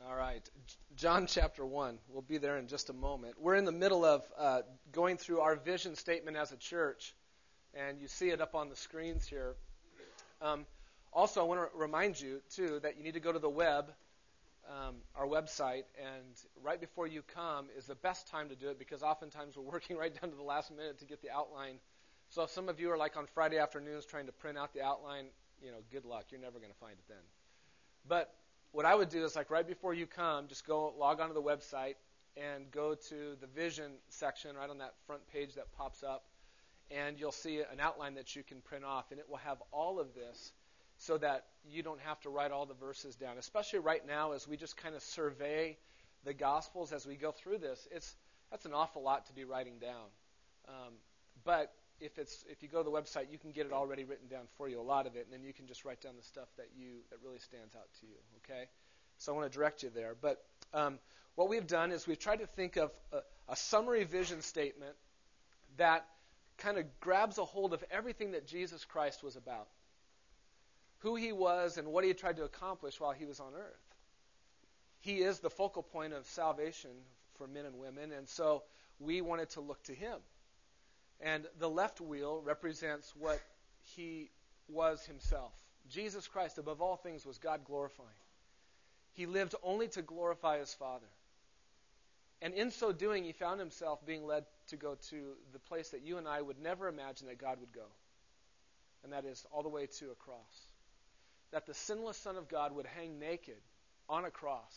All right. John chapter 1. We'll be there in just a moment. We're in the middle of going through our vision statement as a church, and you see it up on the screens here. Also, I want to remind you, too, that you need to go to the web, our website, and right before you come is the best time to do it because oftentimes we're working right down to the last minute to get the outline. So if some of you are like on Friday afternoons trying to print out the outline, good luck. You're never going to find it then. But what I would do is like right before you come, just go log onto the website and go to the vision section right on that front page that pops up, and you'll see an outline that you can print off, and it will have all of this so that you don't have to write all the verses down, especially right now as we just kind of survey the Gospels as we go through this. That's an awful lot to be writing down. But if you go to the website, you can get it already written down for you, a lot of it, and then you can just write down the stuff that really stands out to you, okay? So I want to direct you there. But what we've done is we've tried to think of a summary vision statement that kind of grabs a hold of everything that Jesus Christ was about, who he was and what he tried to accomplish while he was on earth. He is the focal point of salvation for men and women, and so we wanted to look to him. And the left wheel represents what he was himself. Jesus Christ, above all things, was God glorifying. He lived only to glorify his Father. And in so doing, he found himself being led to go to the place that you and I would never imagine that God would go. And that is all the way to a cross. That the sinless Son of God would hang naked on a cross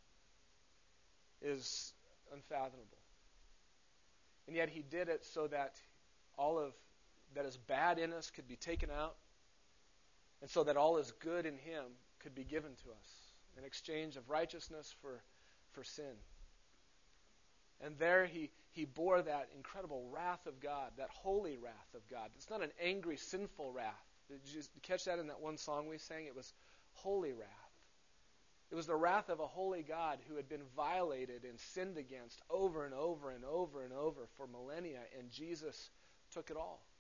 is unfathomable. And yet he did it so that all of that is bad in us could be taken out, and so that all is good in him could be given to us in exchange of righteousness for sin. And there he bore that incredible wrath of God, that holy wrath of God. It's not an angry, sinful wrath. Did you catch that in that one song we sang? It was holy wrath. It was the wrath of a holy God who had been violated and sinned against over and over and over and over for millennia, and Jesus took it all.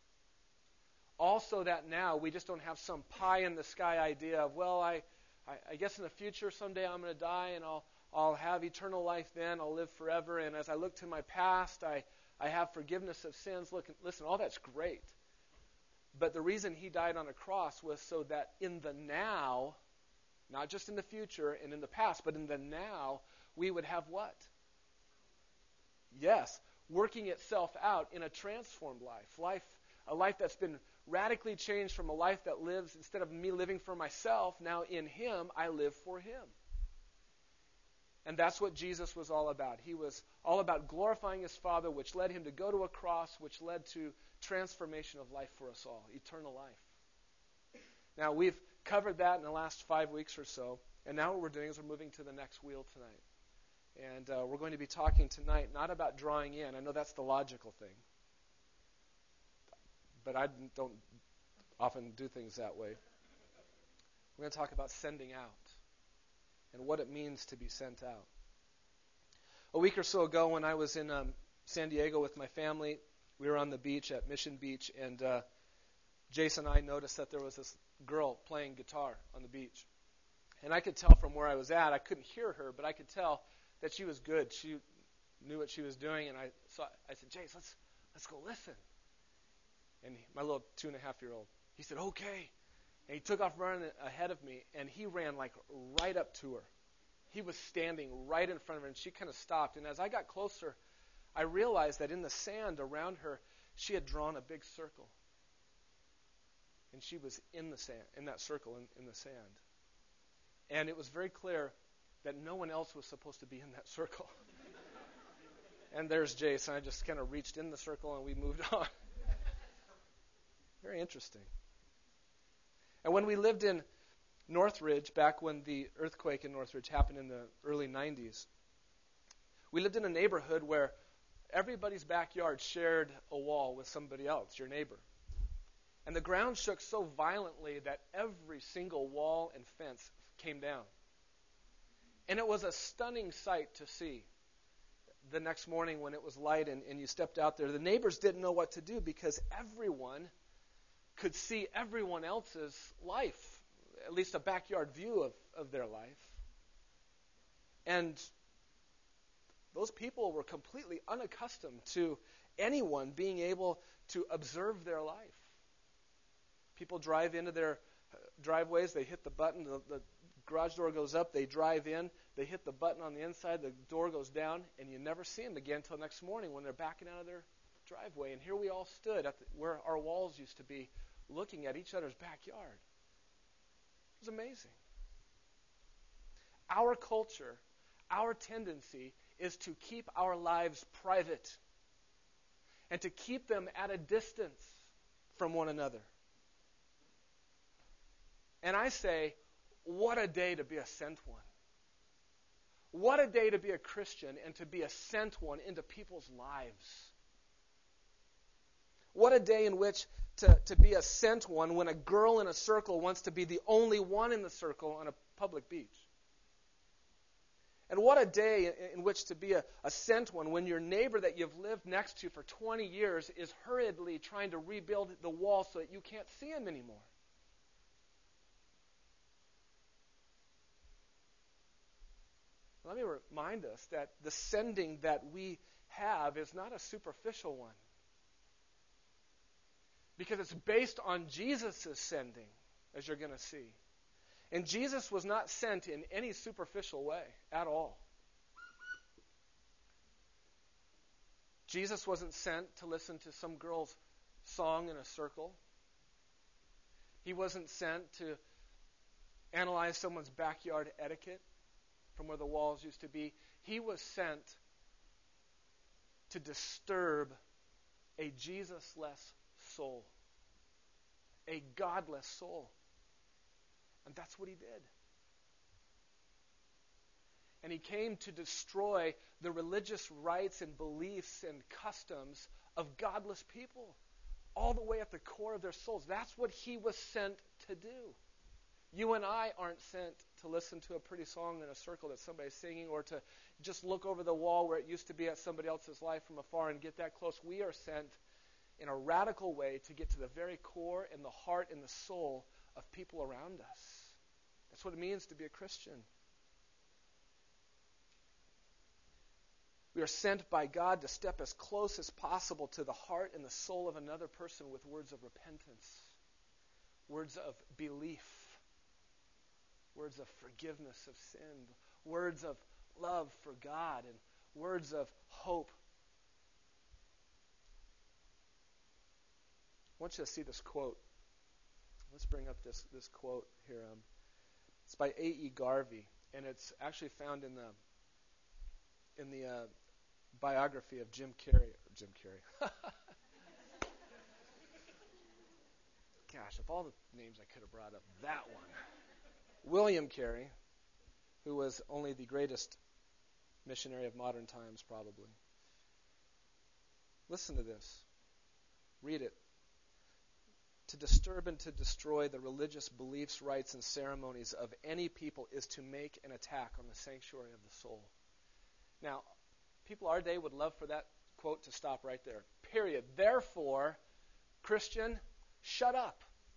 Also that now we just don't have some pie-in-the-sky idea of, well, I guess in the future someday I'm going to die and I'll have eternal life then, I'll live forever, and as I look to my past, I have forgiveness of sins. Listen, all that's great. But the reason he died on a cross was so that in the now, not just in the future and in the past, but in the now, we would have what? Yes, working itself out in a transformed life. A life that's been radically changed from a life that lives, instead of me living for myself, now in him, I live for him. And that's what Jesus was all about. He was all about glorifying his Father, which led him to go to a cross, which led to transformation of life for us all, eternal life. Now, we've covered that in the last 5 weeks or so, and now what we're doing is we're moving to the next wheel tonight. And we're going to be talking tonight not about drawing in. I know that's the logical thing, but I don't often do things that way. We're going to talk about sending out and what it means to be sent out. A week or so ago when I was in San Diego with my family, we were on the beach at Mission Beach, and Jason and I noticed that there was this girl playing guitar on the beach. And I could tell from where I was at, I couldn't hear her, but I could tell that she was good. She knew what she was doing, and I said, Jace, let's go listen. And my little 2.5-year-old, he said, okay. And he took off running ahead of me, and he ran like right up to her. He was standing right in front of her, and she kind of stopped. And as I got closer, I realized that in the sand around her, she had drawn a big circle. And she was in the sand, in that circle in the sand. And it was very clear that no one else was supposed to be in that circle. And there's Jace, and I just kind of reached in the circle, and we moved on. Very interesting. And when we lived in Northridge, back when the earthquake in Northridge happened in the early 90s, we lived in a neighborhood where everybody's backyard shared a wall with somebody else, your neighbor. And the ground shook so violently that every single wall and fence came down. And it was a stunning sight to see the next morning when it was light and you stepped out there. The neighbors didn't know what to do because everyone could see everyone else's life, at least a backyard view of their life. And those people were completely unaccustomed to anyone being able to observe their life. People drive into their driveways, they hit the button, the garage door goes up, they drive in, they hit the button on the inside, the door goes down, and you never see them again until next morning when they're backing out of their driveway. And here we all stood at where our walls used to be, looking at each other's backyard. It was amazing. Our culture, our tendency is to keep our lives private and to keep them at a distance from one another. And I say, what a day to be a sent one. What a day to be a Christian and to be a sent one into people's lives. What a day in which to be a sent one when a girl in a circle wants to be the only one in the circle on a public beach. And what a day in which to be a sent one when your neighbor that you've lived next to for 20 years is hurriedly trying to rebuild the wall so that you can't see him anymore. Let me remind us that the sending that we have is not a superficial one. Because it's based on Jesus' sending, as you're going to see. And Jesus was not sent in any superficial way at all. Jesus wasn't sent to listen to some girl's song in a circle. He wasn't sent to analyze someone's backyard etiquette from where the walls used to be. He was sent to disturb a Jesus-less soul, a godless soul. And that's what he did. And he came to destroy the religious rites and beliefs and customs of godless people, all the way at the core of their souls. That's what he was sent to do. You and I aren't sent to listen to a pretty song in a circle that somebody's singing, or to just look over the wall where it used to be at somebody else's life from afar and get that close. We are sent in a radical way to get to the very core and the heart and the soul of people around us. That's what it means to be a Christian. We are sent by God to step as close as possible to the heart and the soul of another person with words of repentance, words of belief, words of forgiveness of sin, words of love for God, and words of hope. I want you to see this quote. Let's bring up this quote here. It's by A.E. Garvey, and it's actually found in the biography of Jim Carrey. Gosh, of all the names I could have brought up, that one. William Carey, who was only the greatest missionary of modern times, probably. Listen to this. Read it. To disturb and to destroy the religious beliefs, rites, and ceremonies of any people is to make an attack on the sanctuary of the soul. Now, people our day would love for that quote to stop right there. Period. Therefore, Christian, shut up.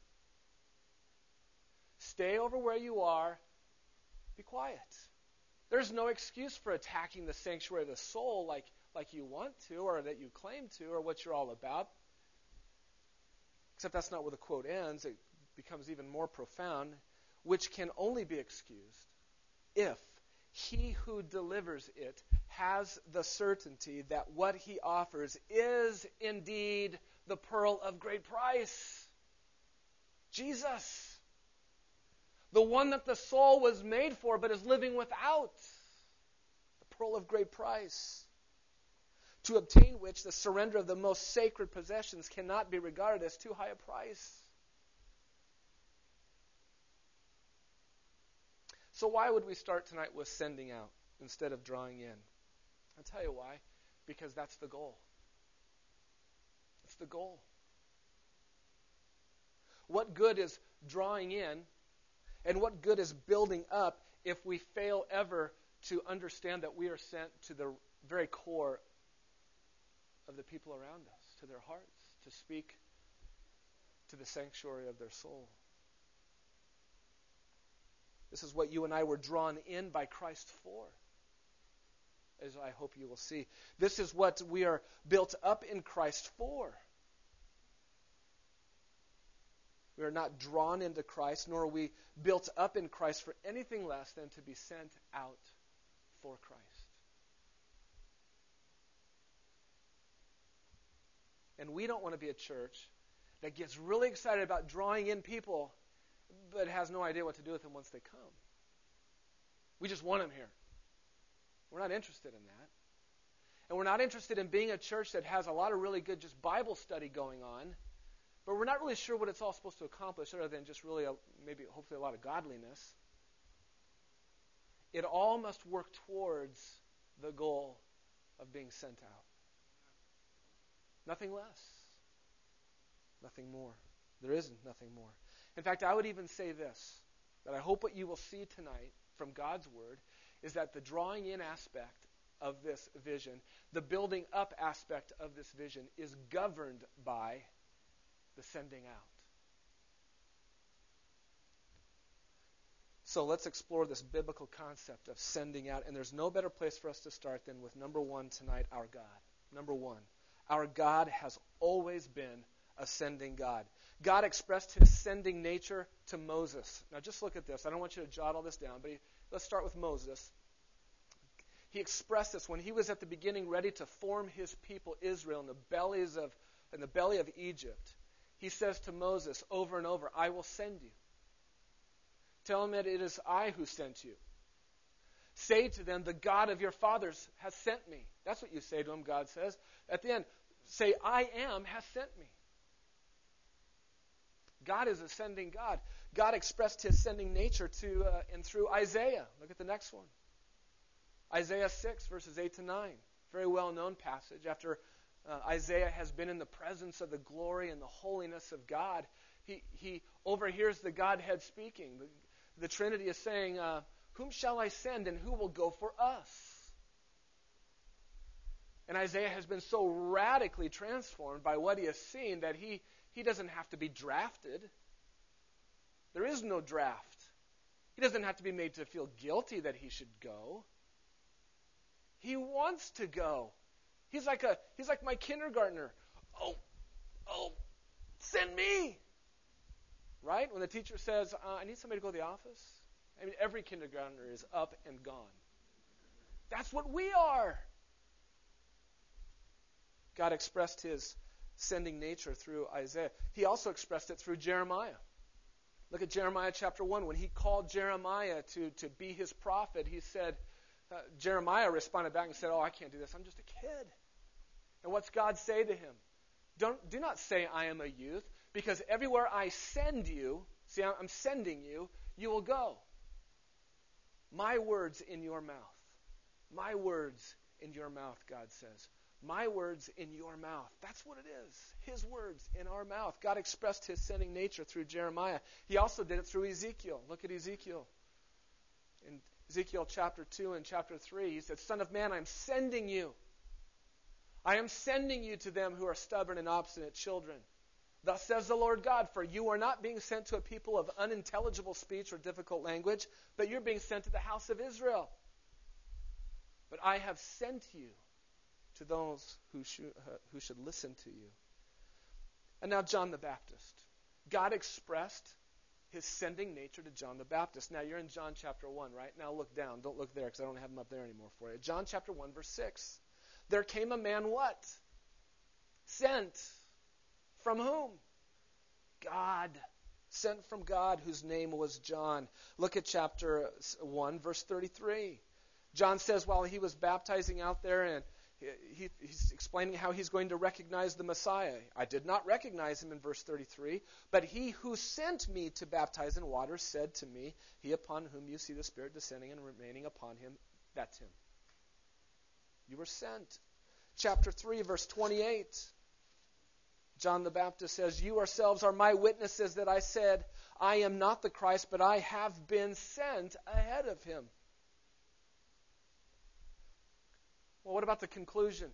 Stay over where you are. Be quiet. There's no excuse for attacking the sanctuary of the soul like you want to, or that you claim to, or what you're all about. Except that's not where the quote ends. It becomes even more profound, which can only be excused if he who delivers it has the certainty that what he offers is indeed the pearl of great price. Jesus. The one that the soul was made for but is living without. The pearl of great price. To obtain which the surrender of the most sacred possessions cannot be regarded as too high a price. So why would we start tonight with sending out instead of drawing in? I'll tell you why. Because that's the goal. It's the goal. What good is drawing in, and what good is building up if we fail ever to understand that we are sent to the very core of the people around us, to their hearts, to speak to the sanctuary of their soul? This is what you and I were drawn in by Christ for. as I hope you will see. This is what we are built up in Christ for. We are not drawn into Christ, nor are we built up in Christ for anything less than to be sent out for Christ. And we don't want to be a church that gets really excited about drawing in people, but has no idea what to do with them once they come. We just want them here. We're not interested in that. And we're not interested in being a church that has a lot of really good just Bible study going on, but we're not really sure what it's all supposed to accomplish other than just really, maybe hopefully a lot of godliness. It all must work towards the goal of being sent out. Nothing less. Nothing more. There isn't nothing more. In fact, I would even say this, that I hope what you will see tonight from God's Word is that the drawing in aspect of this vision, the building up aspect of this vision, is governed by the sending out. So let's explore this biblical concept of sending out. And there's no better place for us to start than with number one tonight, our God. Number one, our God has always been a sending God. God expressed his sending nature to Moses. Now just look at this. I don't want you to jot all this down, but let's start with Moses. He expressed this when he was at the beginning ready to form his people Israel in the belly of Egypt. He says to Moses over and over, I will send you. Tell him that it is I who sent you. Say to them, the God of your fathers has sent me. That's what you say to him, God says. At the end, say, I am has sent me. God is a sending God. God expressed his sending nature to and through Isaiah. Look at the next one. Isaiah 6, verses 8 to 9. Very well-known passage. After Isaiah has been in the presence of the glory and the holiness of God, he overhears the Godhead speaking. The Trinity is saying, whom shall I send and who will go for us? And Isaiah has been so radically transformed by what he has seen that he doesn't have to be drafted. There is no draft. He doesn't have to be made to feel guilty that he should go. He wants to go. He's like my kindergartner. Oh, send me. Right? When the teacher says, I need somebody to go to the office. I mean, every kindergartner is up and gone. That's what we are. God expressed his sending nature through Isaiah. He also expressed it through Jeremiah. Look at Jeremiah chapter 1. When he called Jeremiah to be his prophet, he said, Jeremiah responded back and said, I can't do this. I'm just a kid. And what's God say to him? Do not say I am a youth, because everywhere I send you, see, I'm sending you, you will go. My words in your mouth. My words in your mouth, God says. My words in your mouth. That's what it is. His words in our mouth. God expressed his sending nature through Jeremiah. He also did it through Ezekiel. Look at Ezekiel. In Ezekiel chapter 2 and chapter 3, he said, Son of man, I'm sending you. I am sending you to them who are stubborn and obstinate children. Thus says the Lord God, for you are not being sent to a people of unintelligible speech or difficult language, but you're being sent to the house of Israel. But I have sent you to those who should listen to you. And now John the Baptist. God expressed his sending nature to John the Baptist. Now you're in John chapter 1, right? Now look down. Don't look there because I don't have them up there anymore for you. John chapter 1, verse 6. There came a man what? Sent. From whom? God. Sent from God, whose name was John. Look at chapter 1, verse 33. John says while he was baptizing out there, and he's explaining how he's going to recognize the Messiah. I did not recognize him in verse 33, but he who sent me to baptize in water said to me, he upon whom you see the Spirit descending and remaining upon him, that's him. You were sent. Chapter 3, verse 28. John the Baptist says, you yourselves are my witnesses that I said, I am not the Christ, but I have been sent ahead of him. Well, what about the conclusion?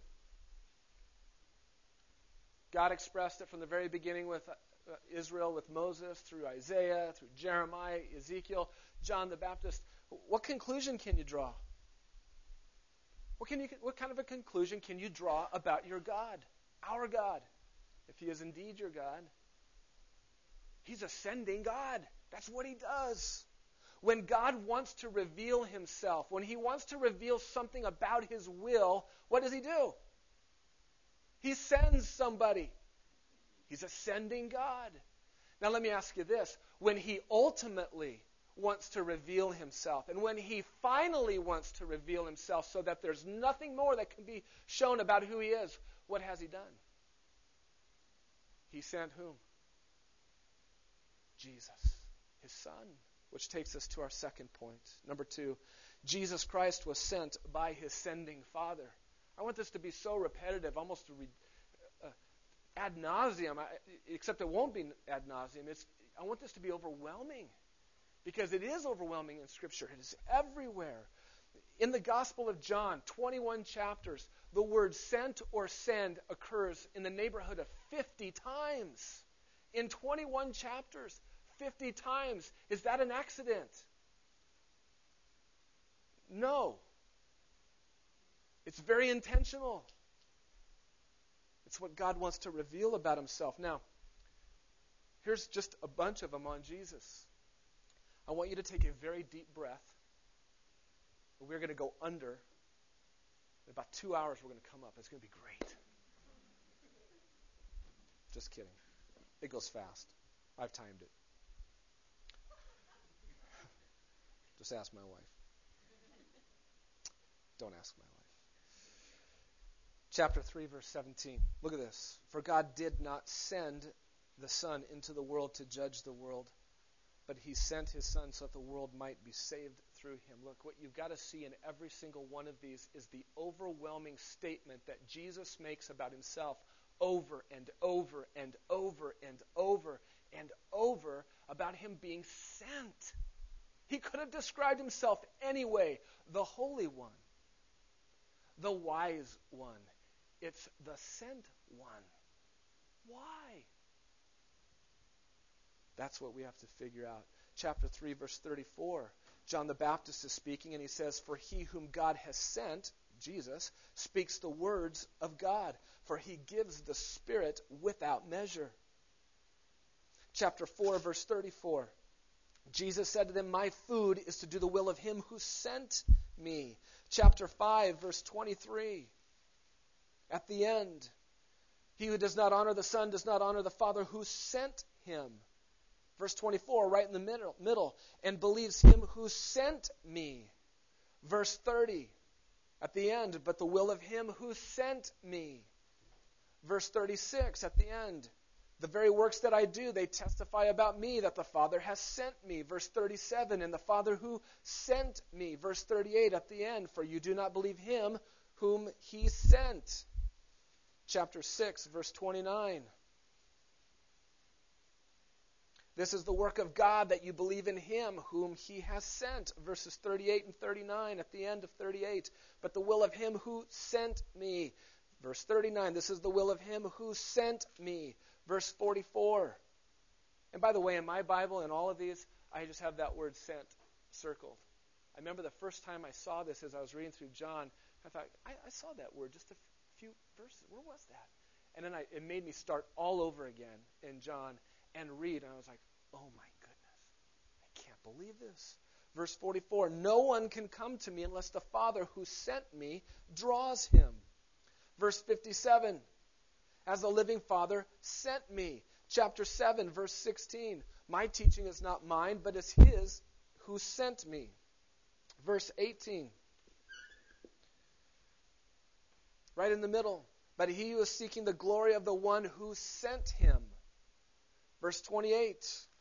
God expressed it from the very beginning with Israel, with Moses, through Isaiah, through Jeremiah, Ezekiel, John the Baptist. What conclusion can you draw? What kind of a conclusion can you draw about your God, our God, if he is indeed your God? He's ascending God. That's what he does. When God wants to reveal himself, when he wants to reveal something about his will, what does he do? He sends somebody. He's ascending God. Now let me ask you this. When he ultimately wants to reveal himself, and when he finally wants to reveal himself so that there's nothing more that can be shown about who he is, what has he done? He sent whom? Jesus, his Son, which takes us to our second point. Number 2, Jesus Christ was sent by his sending Father. I want this to be so repetitive, almost ad nauseum, except it won't be ad nauseum. I want this to be overwhelming, because it is overwhelming in Scripture. It is everywhere. In the Gospel of John, 21 chapters, the word sent or send occurs in the neighborhood of 50 times. In 21 chapters, 50 times. Is that an accident? No. It's very intentional. It's what God wants to reveal about himself. Now, here's just a bunch of them on Jesus. I want you to take a very deep breath. We're going to go under. In about 2 hours, we're going to come up. It's going to be great. Just kidding. It goes fast. I've timed it. Just ask my wife. Don't ask my wife. Chapter 3, verse 17. Look at this. For God did not send the Son into the world to judge the world, but he sent his Son so that the world might be saved through him. Look, what you've got to see in every single one of these is the overwhelming statement that Jesus makes about himself over and over and over and over and over about him being sent. He could have described himself anyway. The Holy One, the Wise One. It's the sent one. Why? That's what we have to figure out. Chapter 3, verse 34. John the Baptist is speaking, and he says, For he whom God has sent, Jesus, speaks the words of God, for he gives the Spirit without measure. Chapter 4, verse 34. Jesus said to them, My food is to do the will of him who sent me. Chapter 5, verse 23. At the end, he who does not honor the Son does not honor the Father who sent him. Verse 24, right in the middle, and believes him who sent me. Verse 30, at the end, but the will of him who sent me. Verse 36, at the end, the very works that I do, they testify about me that the Father has sent me. Verse 37, and the Father who sent me. Verse 38, at the end, for you do not believe him whom he sent. Chapter 6, verse 29. This is the work of God, that you believe in him whom he has sent. Verses 38 and 39 at the end of 38. But the will of him who sent me. Verse 39, this is the will of him who sent me. Verse 44. And by the way, in my Bible, in all of these, I just have that word sent circled. I remember the first time I saw this as I was reading through John, I thought, I saw that word just a few verses. Where was that? And then it made me start all over again in John and read. And I was like, oh my goodness, I can't believe this. Verse 44, no one can come to me unless the Father who sent me draws him. Verse 57, as the living Father sent me. Chapter 7, verse 16, my teaching is not mine, but is his who sent me. Verse 18, right in the middle, but he who is seeking the glory of the one who sent him. Verse 28,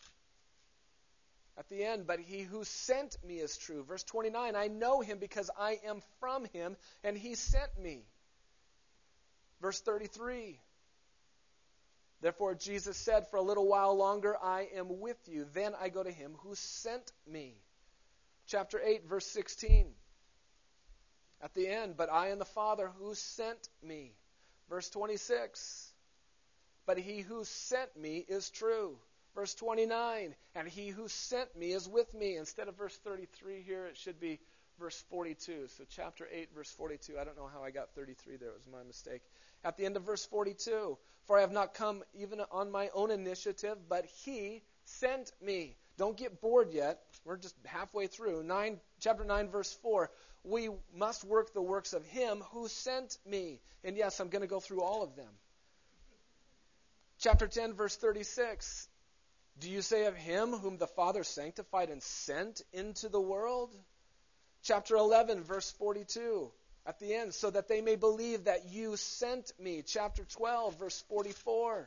at the end, but he who sent me is true. Verse 29, I know him because I am from him, and he sent me. Verse 33, therefore Jesus said, for a little while longer I am with you. Then I go to him who sent me. Chapter 8, verse 16, at the end, but I and the Father who sent me. Verse 26, but he who sent me is true. Verse 29, and he who sent me is with me. Instead of verse 33 here, it should be verse 42. So chapter 8, verse 42. I don't know how I got 33 there. It was my mistake. At the end of verse 42, for I have not come even on my own initiative, but he sent me. Don't get bored yet. We're just halfway through. Chapter 9, verse 4. We must work the works of him who sent me. And yes, I'm going to go through all of them. Chapter 10, verse 36. Do you say of him whom the Father sanctified and sent into the world? Chapter 11, verse 42. At the end, so that they may believe that you sent me. Chapter 12, verse 44.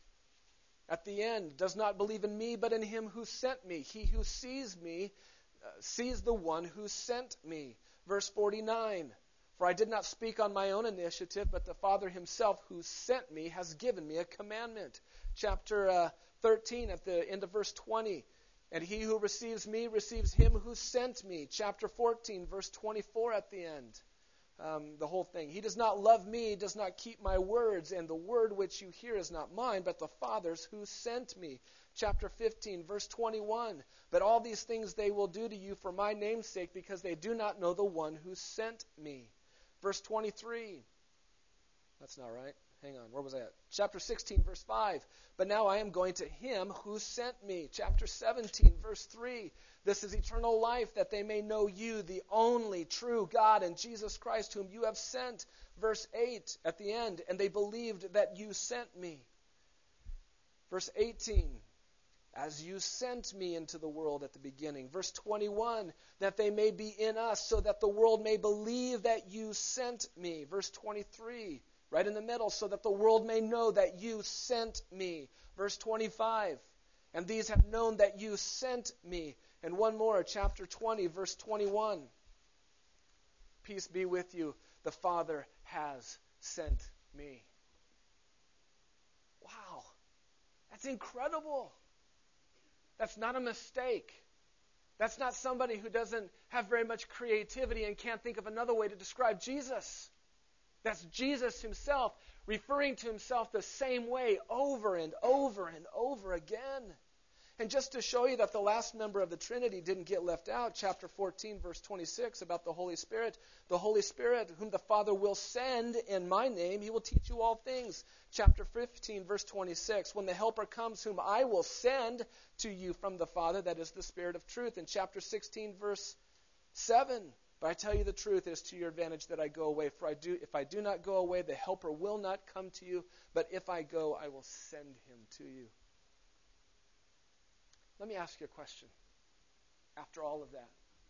At the end, does not believe in me, but in him who sent me. He who sees me sees the one who sent me. Verse 49. For I did not speak on my own initiative, but the Father himself who sent me has given me a commandment. Chapter 13, at the end of verse 20. And he who receives me receives him who sent me. Chapter 14, verse 24 at the end. The whole thing. He does not love me, does not keep my words, and the word which you hear is not mine, but the Father's who sent me. Chapter 15, verse 21. But all these things they will do to you for my name's sake, because they do not know the one who sent me. Verse 23. That's not right. Hang on, where was I at? Chapter 16, verse 5. But now I am going to him who sent me. Chapter 17, verse 3. This is eternal life, that they may know you, the only true God, and Jesus Christ, whom you have sent. Verse 8, at the end. And they believed that you sent me. Verse 18. As you sent me into the world at the beginning. Verse 21, that they may be in us, so that the world may believe that you sent me. Verse 23, right in the middle, so that the world may know that you sent me. Verse 25, and these have known that you sent me. And one more, chapter 20, verse 21. Peace be with you. The Father has sent me. Wow, that's incredible. That's not a mistake. That's not somebody who doesn't have very much creativity and can't think of another way to describe Jesus. That's Jesus himself referring to himself the same way over and over and over again. And just to show you that the last member of the Trinity didn't get left out, chapter 14, verse 26, about the Holy Spirit, whom the Father will send in my name, he will teach you all things. Chapter 15, verse 26, when the Helper comes, whom I will send to you from the Father, that is the Spirit of truth. In chapter 16, verse 7, but I tell you the truth, it is to your advantage that I go away. For if I do not go away, the Helper will not come to you, but if I go, I will send him to you. Let me ask you a question after all of that.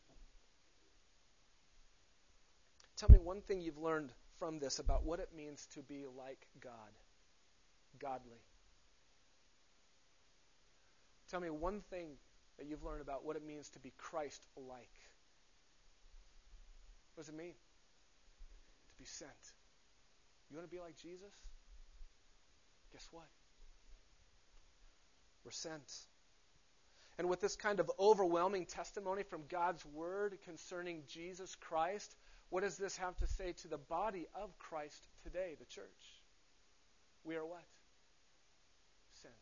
Tell me one thing you've learned from this about what it means to be like God, godly. Tell me one thing that you've learned about what it means to be Christ-like. What does it mean? To be sent. You want to be like Jesus? Guess what? We're sent. And with this kind of overwhelming testimony from God's Word concerning Jesus Christ, what does this have to say to the body of Christ today, the church? We are what? Sent.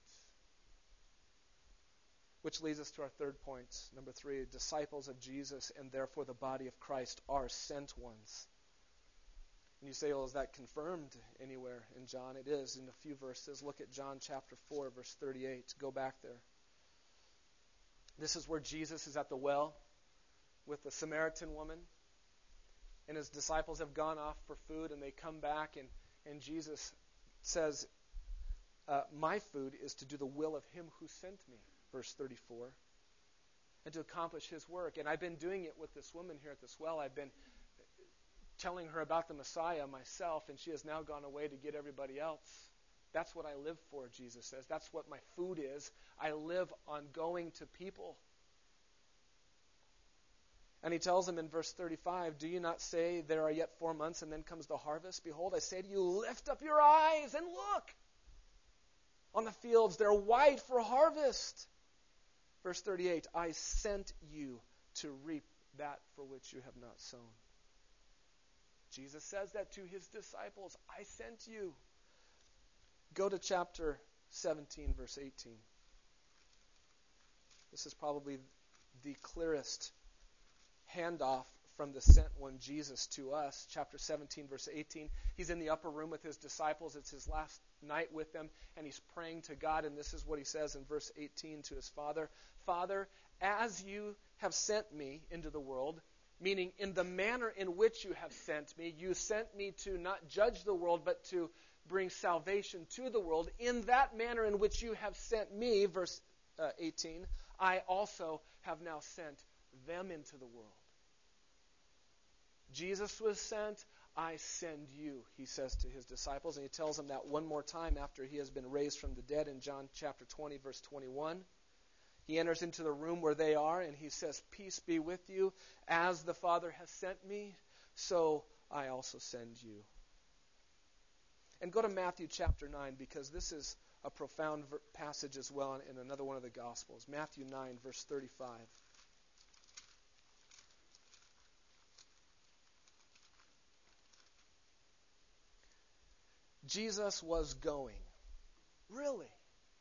Which leads us to our third point. Number 3, disciples of Jesus and therefore the body of Christ are sent ones. And you say, well, is that confirmed anywhere in John? It is in a few verses. Look at John chapter 4, verse 38. Go back there. This is where Jesus is at the well with the Samaritan woman. And his disciples have gone off for food, and they come back, and Jesus says, my food is to do the will of him who sent me, verse 34, and to accomplish his work. And I've been doing it with this woman here at this well. I've been telling her about the Messiah myself, and she has now gone away to get everybody else. That's what I live for, Jesus says. That's what my food is. I live on going to people. And he tells them in verse 35, do you not say there are yet 4 months and then comes the harvest? Behold, I say to you, lift up your eyes and look. On the fields, they're white for harvest. Verse 38, I sent you to reap that for which you have not sown. Jesus says that to his disciples. I sent you. Go to chapter 17, verse 18. This is probably the clearest handoff from the sent one, Jesus, to us. Chapter 17, verse 18. He's in the upper room with his disciples. It's his last night with them, and he's praying to God, and this is what he says in verse 18 to his Father. Father, as you have sent me into the world, meaning in the manner in which you have sent me, you sent me to not judge the world, but to bring salvation to the world. In that manner in which you have sent me, verse 18, I also have now sent them into the world. Jesus was sent, I send you, he says to his disciples. And he tells them that one more time after he has been raised from the dead in John chapter 20, verse 21. He enters into the room where they are, and he says, peace be with you. As the Father has sent me, so I also send you. And go to Matthew chapter 9, because this is a profound passage as well in another one of the Gospels. Matthew 9, verse 35. Jesus was going. Really?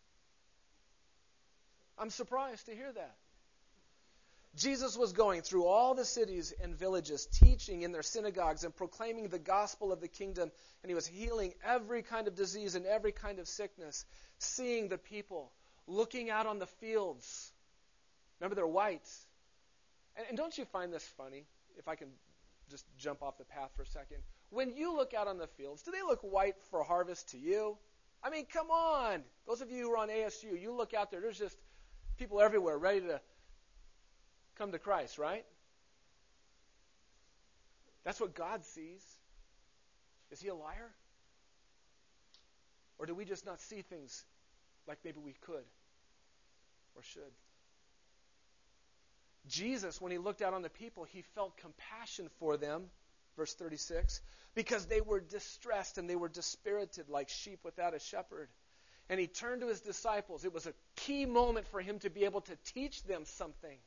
I'm surprised to hear that. Jesus was going through all the cities and villages, teaching in their synagogues and proclaiming the gospel of the kingdom. And he was healing every kind of disease and every kind of sickness, seeing the people, looking out on the fields. Remember, they're white. And don't you find this funny? If I can just jump off the path for a second. When you look out on the fields, do they look white for harvest to you? I mean, come on. Those of you who are on ASU, you look out there, there's just people everywhere ready to come to Christ, right? That's what God sees. Is he a liar? Or do we just not see things like maybe we could or should? Jesus, when he looked out on the people, he felt compassion for them, verse 36, because they were distressed and they were dispirited like sheep without a shepherd. And he turned to his disciples. It was a key moment for him to be able to teach them something.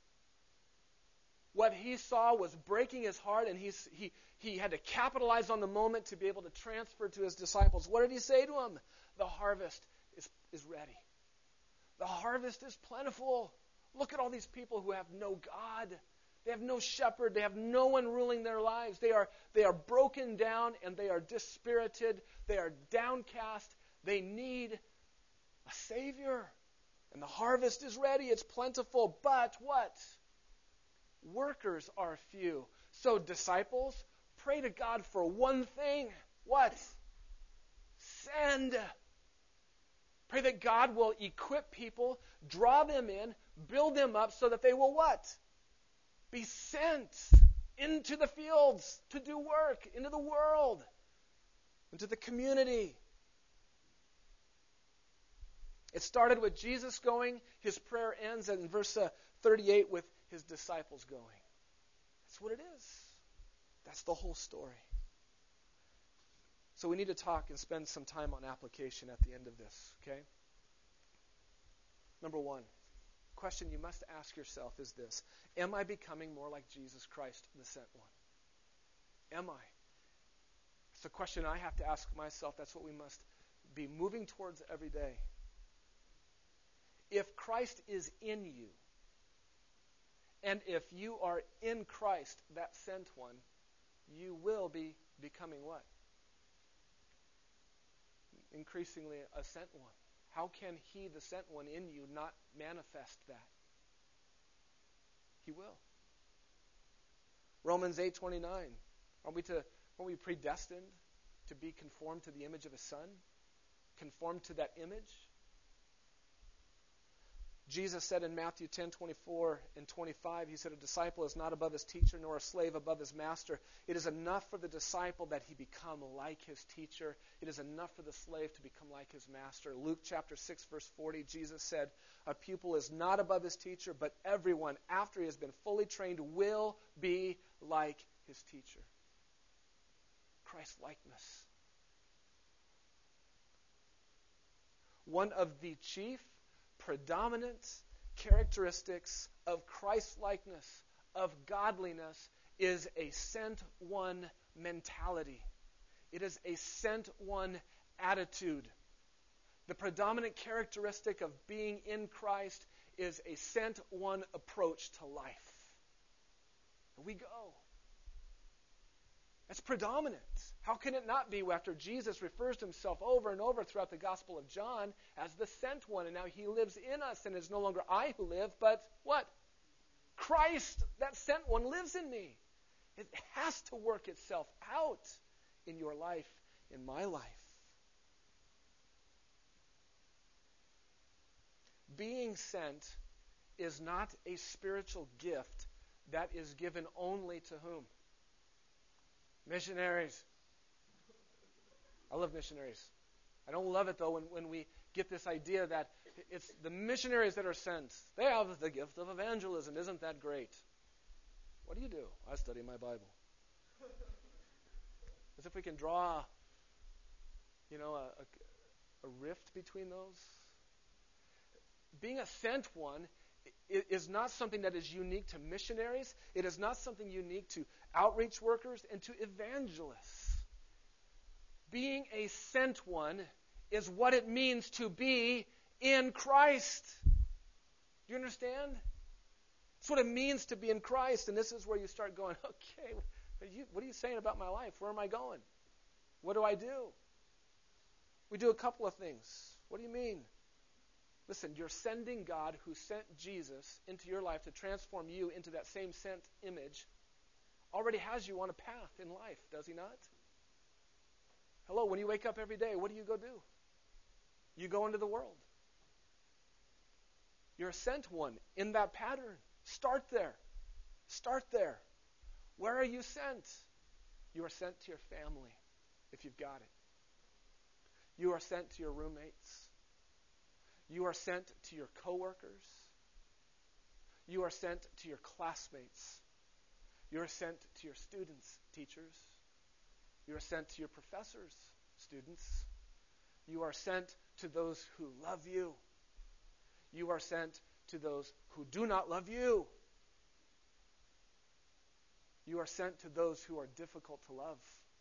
What he saw was breaking his heart, and he had to capitalize on the moment to be able to transfer to his disciples. What did he say to them? The harvest is ready. The harvest is plentiful. Look at all these people who have no God. They have no shepherd. They have no one ruling their lives. They are broken down, and they are dispirited. They are downcast. They need a Savior. And the harvest is ready. It's plentiful. But what? Workers are few. So disciples, pray to God for one thing. What? Send. Pray that God will equip people, draw them in, build them up so that they will what? Be sent into the fields to do work, into the world, into the community. It started with Jesus going. His prayer ends in verse 38 with his disciples going. That's what it is. That's the whole story. So we need to talk and spend some time on application at the end of this, okay? Number one, question you must ask yourself is this: am I becoming more like Jesus Christ, the sent one? Am I? It's a question I have to ask myself. That's what we must be moving towards every day. If Christ is in you, and if you are in Christ, that sent one, you will be becoming what? Increasingly a sent one. How can he, the sent one in you, not manifest that? He will. Romans 8:29. Aren't we predestined to be conformed to the image of his Son? Conformed to that image? Jesus said in Matthew 10:24 and 25, he said, a disciple is not above his teacher, nor a slave above his master. It is enough for the disciple that he become like his teacher. It is enough for the slave to become like his master. Luke chapter 6, verse 40, Jesus said, a pupil is not above his teacher, but everyone, after he has been fully trained, will be like his teacher. Christ-likeness. One of the chief predominant characteristics of Christ-likeness, of godliness, is a sent one mentality. It is a sent one attitude. The predominant characteristic of being in Christ is a sent one approach to life. We go. It's predominant. How can it not be after Jesus refers to himself over and over throughout the Gospel of John as the sent one, and now he lives in us, and it's no longer I who live, but what? Christ, that sent one, lives in me. It has to work itself out in your life, in my life. Being sent is not a spiritual gift that is given only to whom? Missionaries. I love missionaries. I don't love it, though, when we get this idea that it's the missionaries that are sent. They have the gift of evangelism. Isn't that great? What do you do? I study my Bible. As if we can draw, a rift between those. Being a sent one is not something that is unique to missionaries. It is not something unique to outreach workers and to evangelists. Being a sent one is what it means to be in Christ. Do you understand? It's what it means to be in Christ. And this is where you start going, okay, what are you saying about my life? Where am I going? What do I do? We do a couple of things. What do you mean? Listen, you're sending God who sent Jesus into your life to transform you into that same sent image. Already has you on a path in life, does he not? Hello, when you wake up every day, what do you go do? You go into the world. You're a sent one in that pattern. Start there. Start there. Where are you sent? You are sent to your family, if you've got it. You are sent to your roommates. You are sent to your coworkers. You are sent to your classmates. You are sent to your students, teachers. You are sent to your professors, students. You are sent to those who love you. You are sent to those who do not love you. You are sent to those who are difficult to love.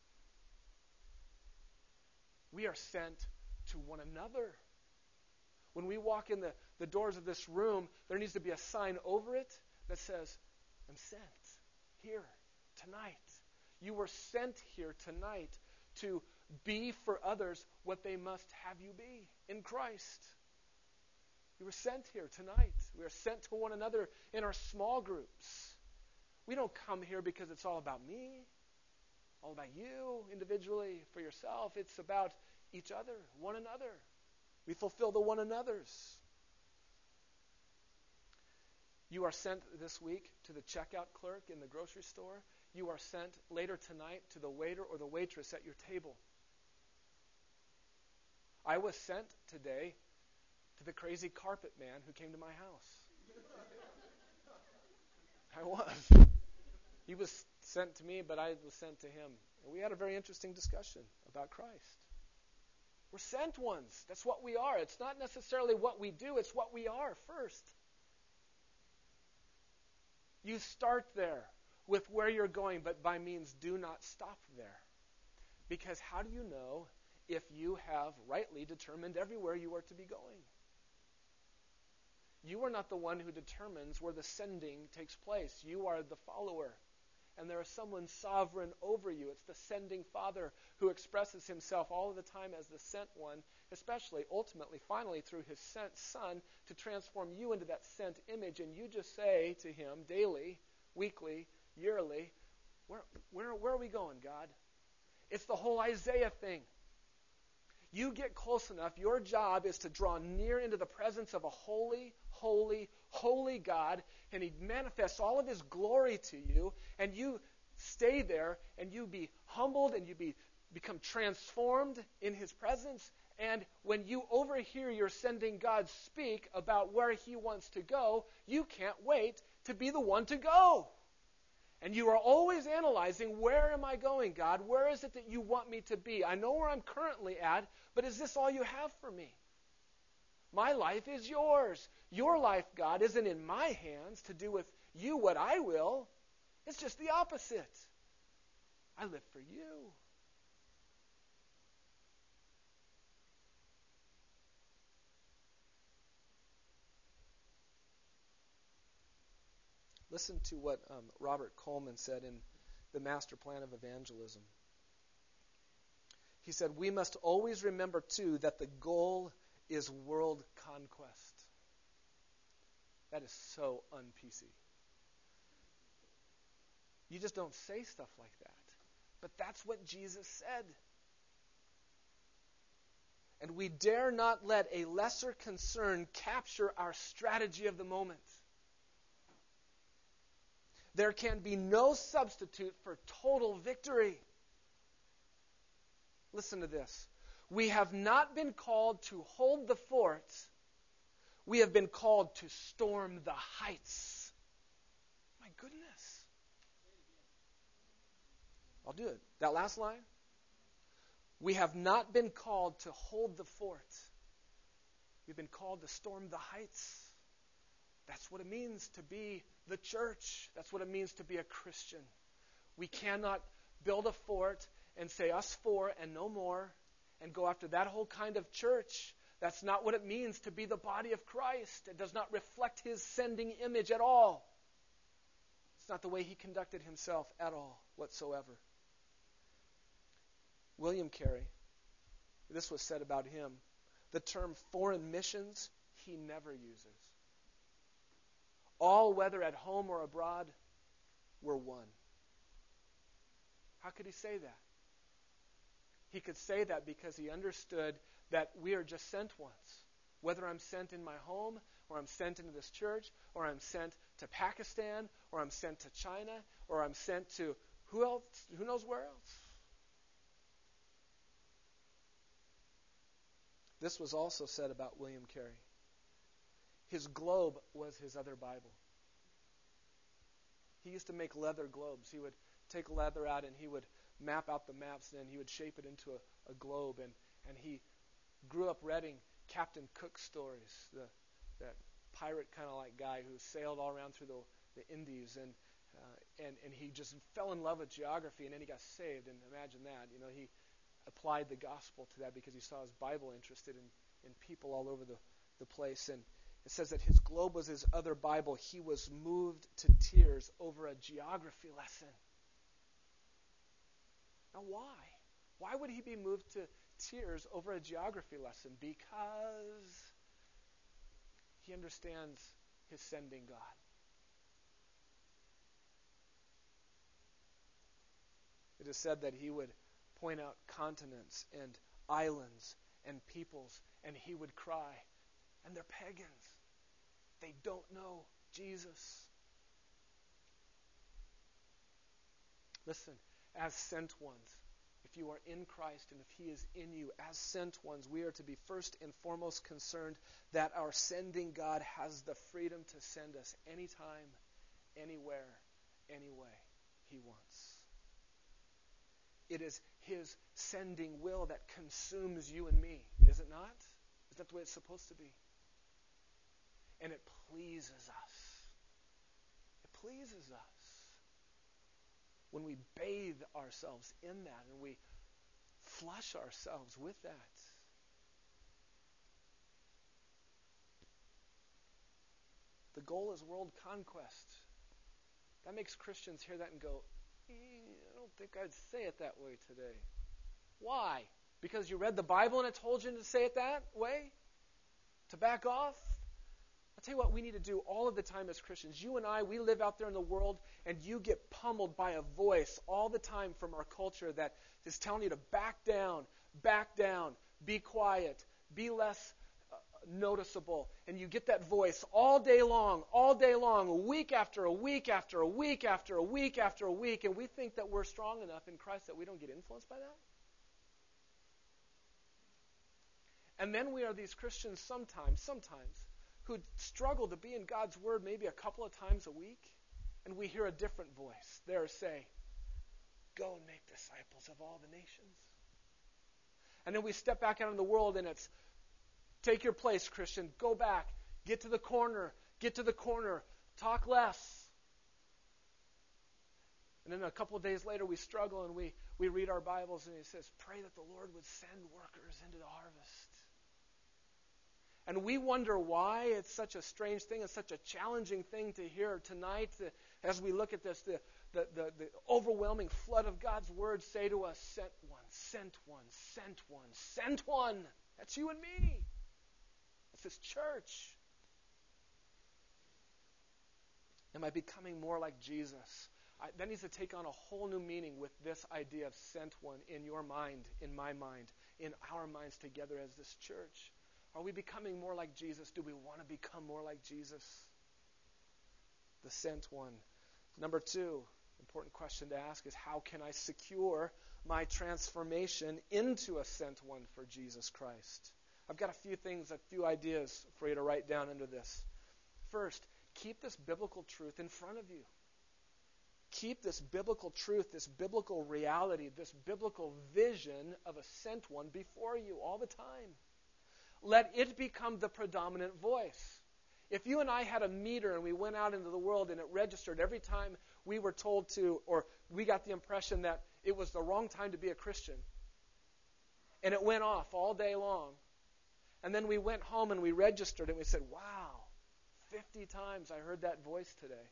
We are sent to one another. When we walk in the doors of this room, there needs to be a sign over it that says, I'm sent here tonight. You were sent here tonight to be for others what they must have you be in Christ. You were sent here tonight. We are sent to one another in our small groups. We don't come here because it's all about me, all about you individually, for yourself. It's about each other, one another. We fulfill the one another's. You are sent this week to the checkout clerk in the grocery store. You are sent later tonight to the waiter or the waitress at your table. I was sent today to the crazy carpet man who came to my house. I was. He was sent to me, but I was sent to him. And we had a very interesting discussion about Christ. We're sent ones. That's what we are. It's not necessarily what we do, it's what we are first. You start there with where you're going, but by means do not stop there. Because how do you know if you have rightly determined everywhere you are to be going? You are not the one who determines where the sending takes place. You are the follower. And there is someone sovereign over you. It's the sending Father who expresses himself all of the time as the sent one, especially, ultimately, finally, through his sent Son to transform you into that sent image. And you just say to him daily, weekly, yearly, where are we going, God? It's the whole Isaiah thing. You get close enough, your job is to draw near into the presence of a holy, holy, holy God, and he manifests all of his glory to you, and you stay there, and you be humbled, and you become transformed in his presence. And when you overhear your sending God speak about where he wants to go, you can't wait to be the one to go. And you are always analyzing, where am I going, God? Where is it that you want me to be? I know where I'm currently at, but is this all you have for me? My life is yours. Your life, God, isn't in my hands to do with you what I will. It's just the opposite. I live for you. Listen to what Robert Coleman said in the master plan of evangelism. He said, we must always remember, too, that the goal is world conquest. That is so un-PC. You just don't say stuff like that. But that's what Jesus said. And we dare not let a lesser concern capture our strategy of the moment. There can be no substitute for total victory. Listen to this. We have not been called to hold the fort. We have been called to storm the heights. My goodness. I'll do it. That last line. We have not been called to hold the fort. We've been called to storm the heights. That's what it means to be the church. That's what it means to be a Christian. We cannot build a fort and say us four and no more and go after that whole kind of church. That's not what it means to be the body of Christ. It does not reflect his sending image at all. It's not the way he conducted himself at all whatsoever. William Carey, this was said about him, the term foreign missions he never uses. All, whether at home or abroad, were one. How could he say that? He could say that because he understood that we are just sent ones. Whether I'm sent in my home, or I'm sent into this church, or I'm sent to Pakistan, or I'm sent to China, or I'm sent to who else? Who knows where else? This was also said about William Carey. His globe was his other Bible. He used to make leather globes. He would take leather out and he would map out the maps, and then he would shape it into a globe. And he grew up reading Captain Cook stories, that pirate kind of like guy who sailed all around through the Indies, and he just fell in love with geography, and then he got saved. And imagine that, he applied the gospel to that because he saw his Bible interested in people all over the place. And it says that his globe was his other Bible. He was moved to tears over a geography lesson. Now why? Why would he be moved to tears over a geography lesson? Because he understands his sending God. It is said that he would point out continents and islands and peoples, and he would cry, and they're pagans. They don't know Jesus. Listen, as sent ones, if you are in Christ and if he is in you, as sent ones, we are to be first and foremost concerned that our sending God has the freedom to send us anytime, anywhere, any way he wants. It is his sending will that consumes you and me, is it not? Is that the way it's supposed to be? And it pleases us. It pleases us when we bathe ourselves in that and we flush ourselves with that. The goal is world conquest. That makes Christians hear that and go, I don't think I'd say it that way today. Why? Because you read the Bible and it told you to say it that way? To back off? I'll tell you what we need to do all of the time as Christians. You and I, we live out there in the world, and you get pummeled by a voice all the time from our culture that is telling you to back down, be quiet, be less noticeable. And you get that voice all day long, week after a week after a week after a week after a week, and we think that we're strong enough in Christ that we don't get influenced by that. And then we are these Christians sometimes, who struggle to be in God's Word maybe a couple of times a week, and we hear a different voice there say, go and make disciples of all the nations. And then we step back out in the world and it's, take your place, Christian, go back, get to the corner, talk less. And then a couple of days later we struggle and we read our Bibles and it says, pray that the Lord would send workers into the harvest. And we wonder why it's such a strange thing, it's such a challenging thing to hear tonight as we look at this, the overwhelming flood of God's word say to us, sent one, sent one, sent one, sent one. That's you and me. That's this church. Am I becoming more like Jesus? That needs to take on a whole new meaning with this idea of sent one in your mind, in my mind, in our minds together as this church. Are we becoming more like Jesus? Do we want to become more like Jesus? The sent one. Number 2, important question to ask is, how can I secure my transformation into a sent one for Jesus Christ? I've got a few ideas for you to write down under this. First, keep this biblical truth in front of you. Keep this biblical truth, this biblical reality, this biblical vision of a sent one before you all the time. Let it become the predominant voice. If you and I had a meter and we went out into the world and it registered every time we were told to, or we got the impression that it was the wrong time to be a Christian, and it went off all day long, and then we went home and we registered and we said, wow, 50 times I heard that voice today.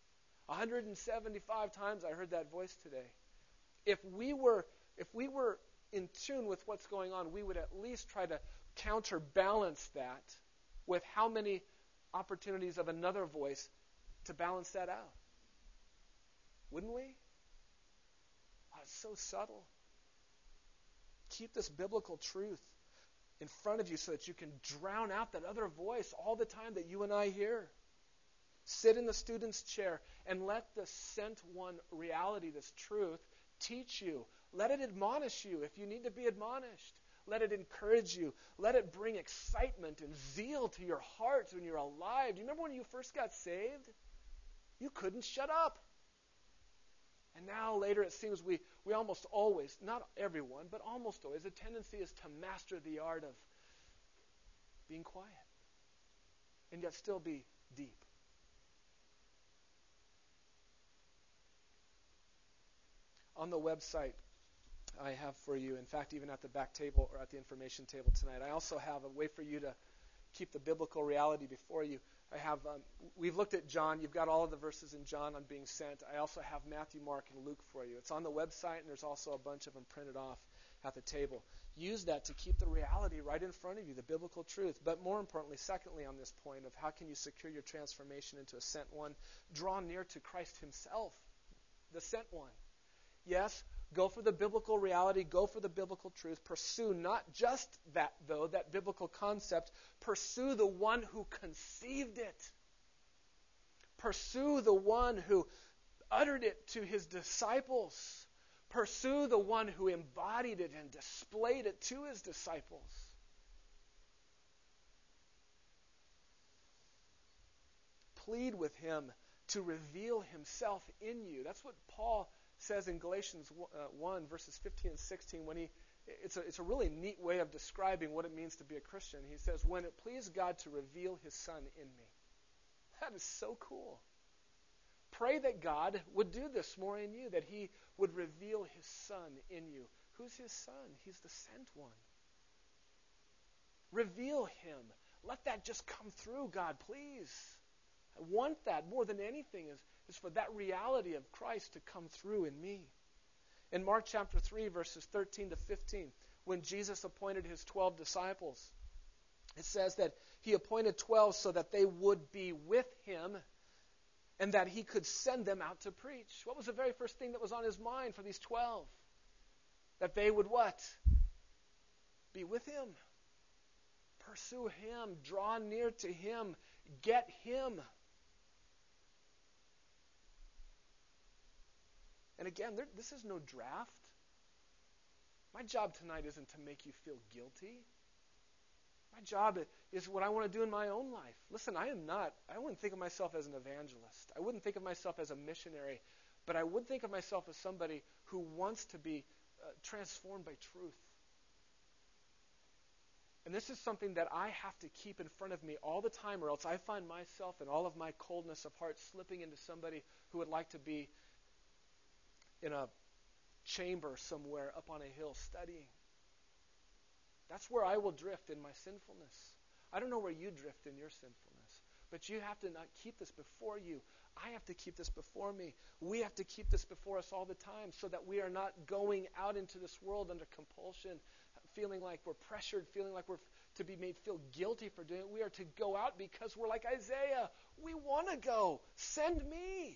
175 times I heard that voice today. If we were in tune with what's going on, we would at least try to counterbalance that with how many opportunities of another voice to balance that out. Wouldn't we? Oh, it's so subtle. Keep this biblical truth in front of you so that you can drown out that other voice all the time that you and I hear. Sit in the student's chair and let the sent one reality, this truth, teach you. Let it admonish you if you need to be admonished. Let it encourage you. Let it bring excitement and zeal to your hearts when you're alive. Do you remember when you first got saved? You couldn't shut up. And now later it seems we almost always, not everyone, but almost always, the tendency is to master the art of being quiet and yet still be deep. On the website I have for you, in fact, even at the back table or at the information table tonight, I also have a way for you to keep the biblical reality before you. I have, we've looked at John. You've got all of the verses in John on being sent. I also have Matthew, Mark, and Luke for you. It's on the website, and there's also a bunch of them printed off at the table. Use that to keep the reality right in front of you, the biblical truth. But more importantly, secondly, on this point of how can you secure your transformation into a sent one, draw near to Christ himself, the sent one. Yes, go for the biblical reality, go for the biblical truth. Pursue not just that, though, that biblical concept. Pursue the one who conceived it. Pursue the one who uttered it to his disciples. Pursue the one who embodied it and displayed it to his disciples. Plead with him to reveal himself in you. That's what Paul says in Galatians 1, verses 15 and 16, when it's a really neat way of describing what it means to be a Christian. He says, when it pleased God to reveal his Son in me. That is so cool. Pray that God would do this more in you, that he would reveal his Son in you. Who's his Son? He's the sent one. Reveal him. Let that just come through, God, please. I want that more than anything is for that reality of Christ to come through in me. In Mark chapter 3, verses 13 to 15, when Jesus appointed his 12 disciples, it says that he appointed 12 so that they would be with him and that he could send them out to preach. What was the very first thing that was on his mind for these 12? That they would what? Be with him. Pursue him. Draw near to him. Get him. And again, this is no draft. My job tonight isn't to make you feel guilty. My job is what I want to do in my own life. Listen, I wouldn't think of myself as an evangelist. I wouldn't think of myself as a missionary. But I would think of myself as somebody who wants to be transformed by truth. And this is something that I have to keep in front of me all the time, or else I find myself in all of my coldness of heart slipping into somebody who would like to be in a chamber somewhere up on a hill studying. That's where I will drift in my sinfulness. I don't know where you drift in your sinfulness, but you have to not keep this before you. I have to keep this before me. We have to keep this before us all the time so that we are not going out into this world under compulsion, feeling like we're pressured, feeling like we're to be made feel guilty for doing it. We are to go out because we're like Isaiah. We want to go. Send me.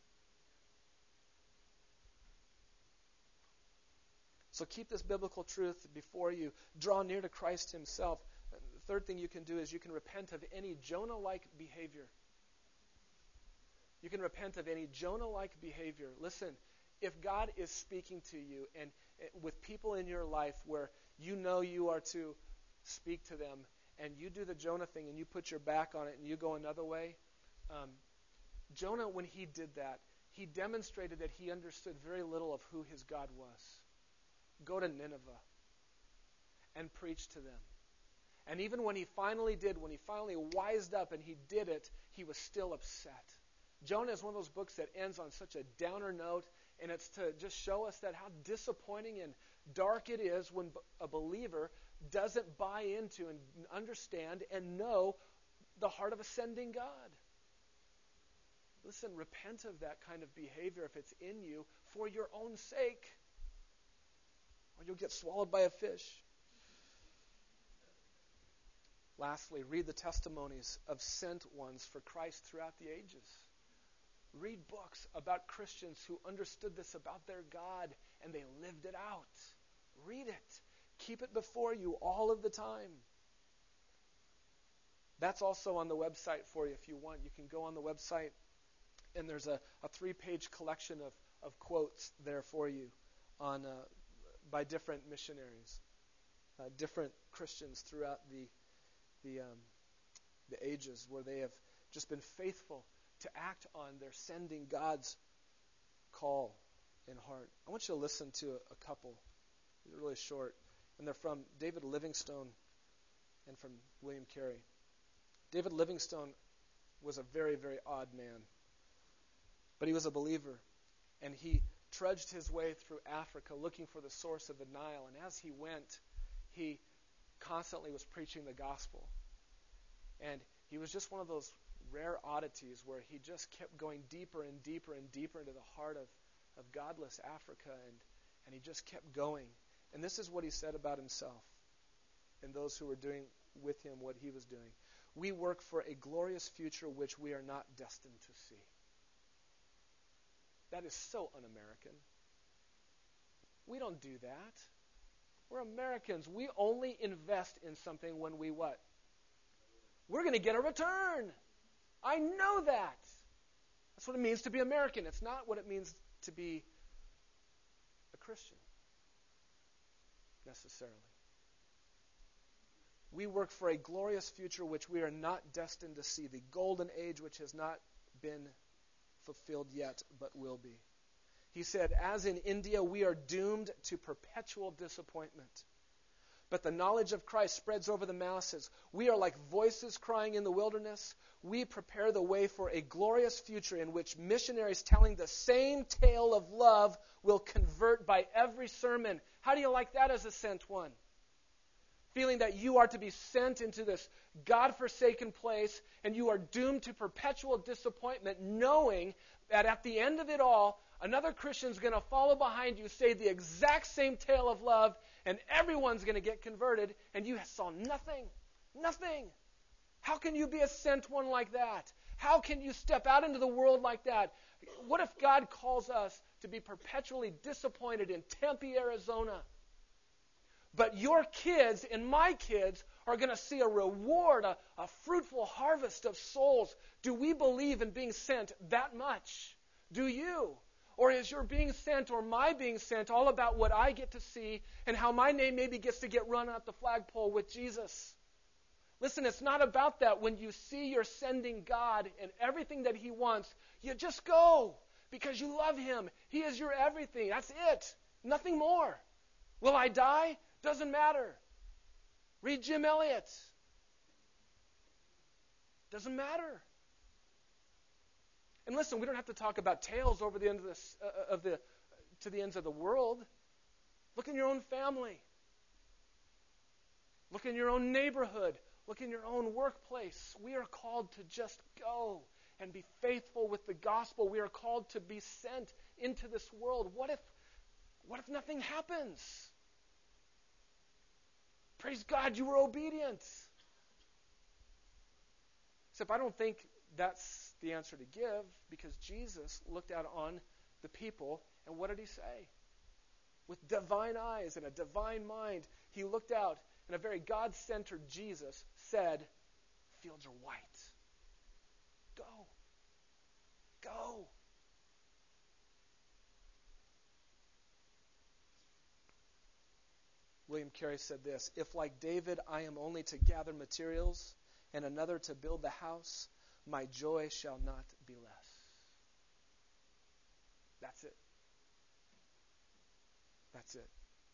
So keep this biblical truth before you. Draw near to Christ himself. The third thing you can do is you can repent of any Jonah-like behavior. You can repent of any Jonah-like behavior. Listen, if God is speaking to you and with people in your life where you know you are to speak to them and you do the Jonah thing and you put your back on it and you go another way, Jonah, when he did that, he demonstrated that he understood very little of who his God was. Go to Nineveh and preach to them. And even when he finally did, when he finally wised up and he did it, he was still upset. Jonah is one of those books that ends on such a downer note, and it's to just show us that how disappointing and dark it is when a believer doesn't buy into and understand and know the heart of a sending God. Listen, repent of that kind of behavior if it's in you for your own sake, or you'll get swallowed by a fish. Lastly, read the testimonies of sent ones for Christ throughout the ages. Read books about Christians who understood this about their God and they lived it out. Read it. Keep it before you all of the time. That's also on the website for you if you want. You can go on the website and there's a 3-page collection of quotes there for you on by different missionaries, different Christians throughout the ages where they have just been faithful to act on their sending God's call in heart. I want you to listen to a couple. They're really short. And they're from David Livingstone and from William Carey. David Livingstone was a very, very odd man. But he was a believer. And he trudged his way through Africa looking for the source of the Nile. And as he went, he constantly was preaching the gospel. And he was just one of those rare oddities where he just kept going deeper and deeper and deeper into the heart of godless Africa, and he just kept going. And this is what he said about himself and those who were doing with him what he was doing. We work for a glorious future which we are not destined to see. That is so un-American. We don't do that. We're Americans. We only invest in something when we what? We're going to get a return. I know that. That's what it means to be American. It's not what it means to be a Christian, necessarily. We work for a glorious future which we are not destined to see, the golden age which has not been fulfilled yet, but will be. He said, as in India, we are doomed to perpetual disappointment. But the knowledge of Christ spreads over the masses. We are like voices crying in the wilderness. We prepare the way for a glorious future in which missionaries telling the same tale of love will convert by every sermon. How do you like that as a sent one? Feeling that you are to be sent into this God-forsaken place and you are doomed to perpetual disappointment, knowing that at the end of it all, another Christian is going to follow behind you, say the exact same tale of love, and everyone's going to get converted, and you saw nothing. Nothing. How can you be a sent one like that? How can you step out into the world like that? What if God calls us to be perpetually disappointed in Tempe, Arizona? But your kids and my kids are going to see a reward, a fruitful harvest of souls. Do we believe in being sent that much? Do you? Or is your being sent or my being sent all about what I get to see and how my name maybe gets to get run out the flagpole with Jesus? Listen, it's not about that. When you see you're sending God and everything that He wants, you just go because you love Him. He is your everything. That's it. Nothing more. Will I die? Doesn't matter. Read Jim Elliot. Doesn't matter. And listen, we don't have to talk about tales over the end of to the ends of the world. Look in your own family. Look in your own neighborhood. Look in your own workplace. We are called to just go and be faithful with the gospel. We are called to be sent into this world. What if nothing happens? Praise God, you were obedient. Except I don't think that's the answer to give, because Jesus looked out on the people, and what did he say? With divine eyes and a divine mind, he looked out, and a very God-centered Jesus said, fields are white. Go. Go. William Carey said this, if like David I am only to gather materials and another to build the house, my joy shall not be less. That's it. That's it.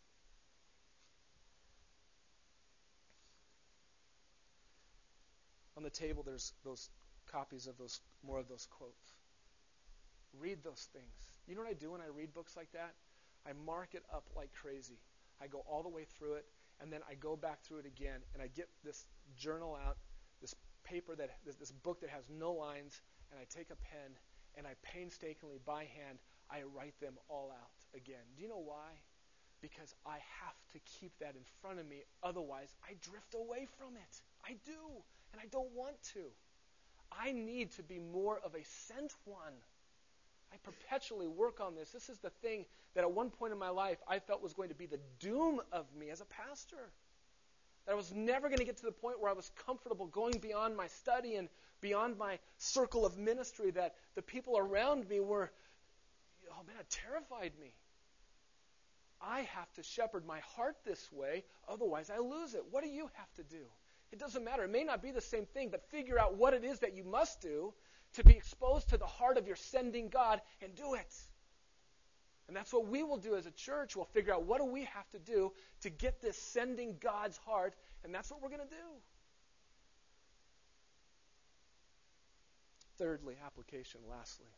On the table, there's those copies of those, more of those quotes. Read those things. You know what I do when I read books like that? I mark it up like crazy. I go all the way through it, and then I go back through it again, and I get this journal out, this paper, this book that has no lines, and I take a pen, and I painstakingly, by hand, I write them all out again. Do you know why? Because I have to keep that in front of me. Otherwise, I drift away from it. I do, and I don't want to. I need to be more of a sent one. I perpetually work on this. This is the thing that at one point in my life I felt was going to be the doom of me as a pastor. That I was never going to get to the point where I was comfortable going beyond my study and beyond my circle of ministry, that the people around me were, oh man, it terrified me. I have to shepherd my heart this way, otherwise I lose it. What do you have to do? It doesn't matter. It may not be the same thing, but figure out what it is that you must do to be exposed to the heart of your sending God, and do it. And that's what we will do as a church. We'll figure out what do we have to do to get this sending God's heart, and that's what we're going to do. Thirdly, application, lastly.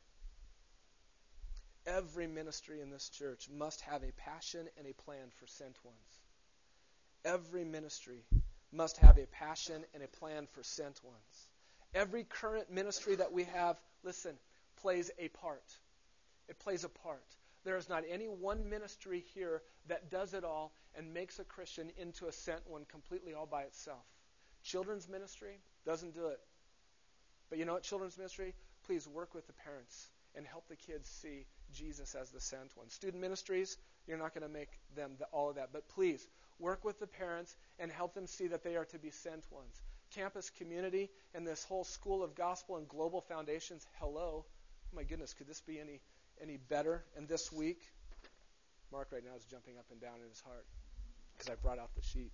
Every ministry in this church must have a passion and a plan for sent ones. Every ministry must have a passion and a plan for sent ones. Every current ministry that we have, listen, plays a part. It plays a part. There is not any one ministry here that does it all and makes a Christian into a sent one completely all by itself. Children's ministry doesn't do it. But you know what, children's ministry? Please work with the parents and help the kids see Jesus as the sent one. Student ministries, you're not going to make them all of that. But please, work with the parents and help them see that they are to be sent ones. Campus community and this whole School of Gospel and Global Foundations, hello. Oh my goodness, could this be any better? And this week, Mark right now is jumping up and down in his heart because I brought out the sheet.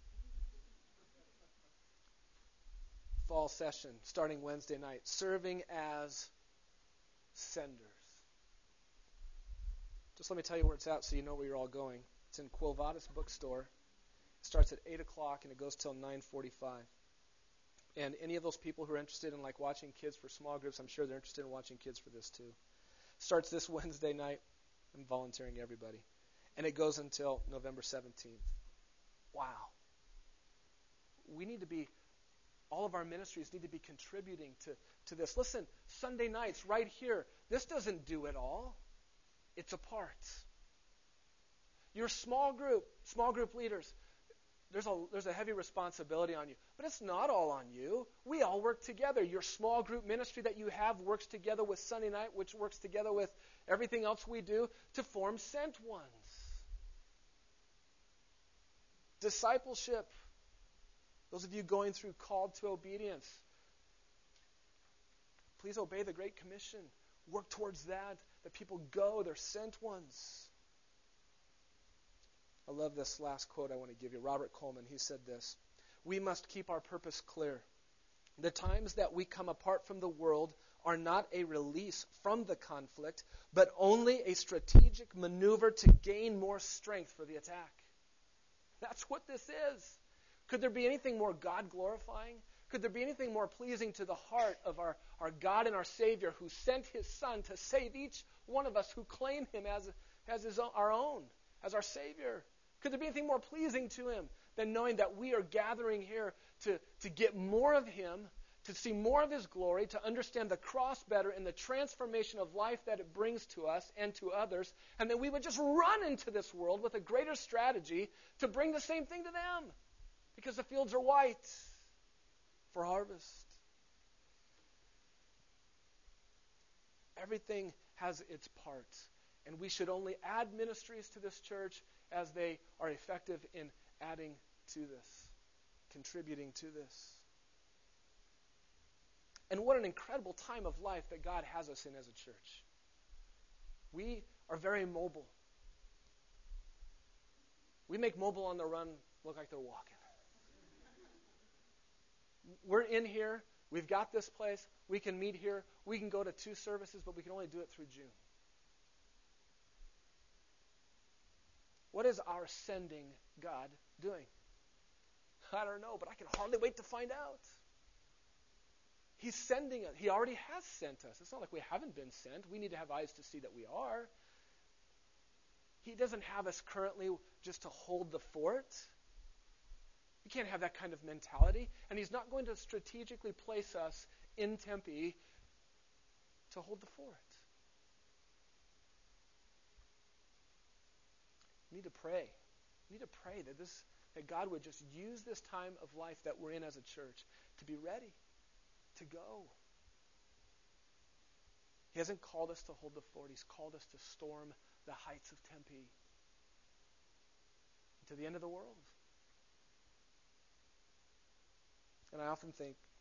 Fall session, starting Wednesday night, serving as senders. Just let me tell you where it's at so you know where you're all going. It's in Quo Vadis bookstore. It starts at 8 o'clock and it goes till 9:45. And any of those people who are interested in like watching kids for small groups, I'm sure they're interested in watching kids for this too. Starts this Wednesday night. I'm volunteering everybody. And it goes until November 17th. Wow. We need to be, all of our ministries need to be contributing to this. Listen, Sunday nights right here, this doesn't do it all. It's a part. Your small group leaders, there's a heavy responsibility on you. But it's not all on you. We all work together. Your small group ministry that you have works together with Sunday night, which works together with everything else we do to form sent ones. Discipleship. Those of you going through called to obedience, please obey the Great Commission. Work towards that people go, they're sent ones. I love this last quote I want to give you. Robert Coleman, he said this: "We must keep our purpose clear. The times that we come apart from the world are not a release from the conflict, but only a strategic maneuver to gain more strength for the attack." That's what this is. Could there be anything more God-glorifying? Could there be anything more pleasing to the heart of our God and our Savior, who sent His Son to save each one of us who claim Him as our own, as our Savior? Could there be anything more pleasing to Him than knowing that we are gathering here to get more of Him, to see more of His glory, to understand the cross better and the transformation of life that it brings to us and to others, and that we would just run into this world with a greater strategy to bring the same thing to them, because the fields are white for harvest. Everything has its parts, and we should only add ministries to this church as they are effective in adding to this, contributing to this. And what an incredible time of life that God has us in as a church. We are very mobile. We make mobile on the run look like they're walking. We're in here. We've got this place. We can meet here. We can go to 2 services, but we can only do it through June. What is our sending God doing? I don't know, but I can hardly wait to find out. He's sending us. He already has sent us. It's not like we haven't been sent. We need to have eyes to see that we are. He doesn't have us currently just to hold the fort. We can't have that kind of mentality. And He's not going to strategically place us in Tempe to hold the fort. We need to pray. We need to pray that God would just use this time of life that we're in as a church to be ready to go. He hasn't called us to hold the fort. He's called us to storm the heights of Tempe to the end of the world. And I often think,